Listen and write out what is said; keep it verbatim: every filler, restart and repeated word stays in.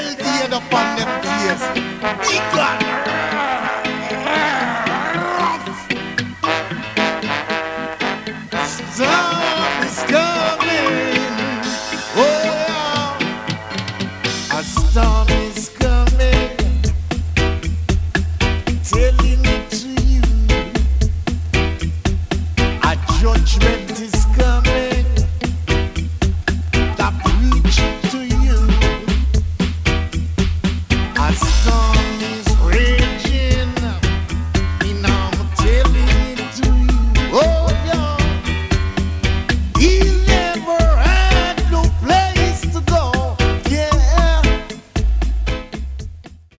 L D head upon them face. Big God. Storm is coming. Oh, a storm is coming. Telling it to you. A judgment